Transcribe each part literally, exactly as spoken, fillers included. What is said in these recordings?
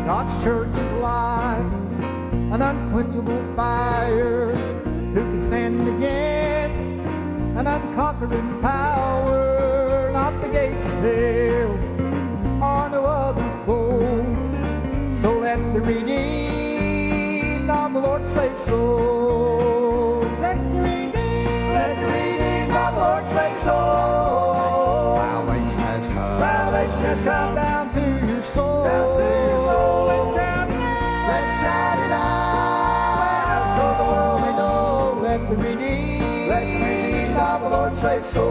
God's church is alive, an unquenchable fire. Who can stand against an unconquering power? Not the gates of hell, or no other foe. So let the redeemed of the Lord say so. Let the redeemed, let the redeemed of the Lord say so. Salvation has come. Salvation has come down to your soul. Down to your soul. Let's shout it out. Let's shout it out. So the world may know. Let the redeemed, Let the redeemed of the Lord say so.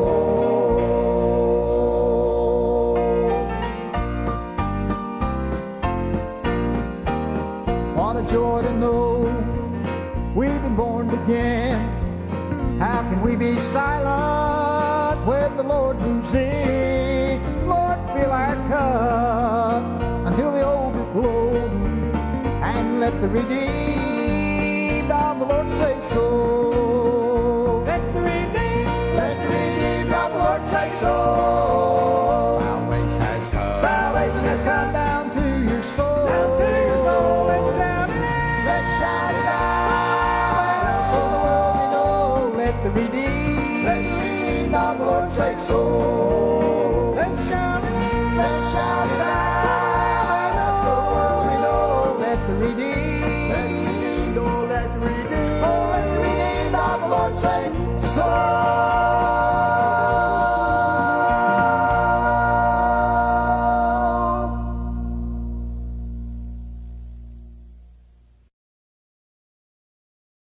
What a joy to know we've been born again. How can we be silent when the Lord moves in? Lord, fill our cups until they overflow, and let the redeemed of the Lord say so. Let the redeemed, Let the redeemed of the Lord say so. Salvation has come. salvation has come down to your soul. Down to your soul. Let's shout it out. Let's shout it out. So the world may know. Let the redeemed, Let the redeemed of the Lord say so. let's shout it out. Let's shout it out. So the world may know. Let the redeemed, Let the redeemed, oh, let the redeemed, oh, let the redeemed of the Lord say so.